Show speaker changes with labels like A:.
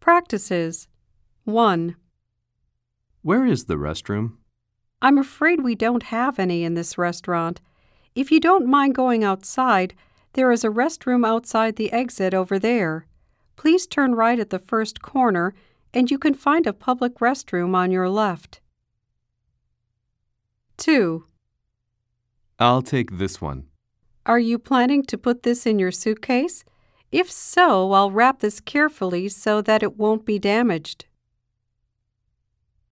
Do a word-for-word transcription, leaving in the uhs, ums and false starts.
A: Practices. one.
B: Where is the restroom?
A: I'm afraid we don't have any in this restaurant. If you don't mind going outside, there is a restroom outside the exit over there. Please turn right at the first corner, and you can find a public restroom on your left. two.
B: I'll take this one.
A: Are you planning to put this in your suitcase? If so, I'll wrap this carefully so that it won't be damaged.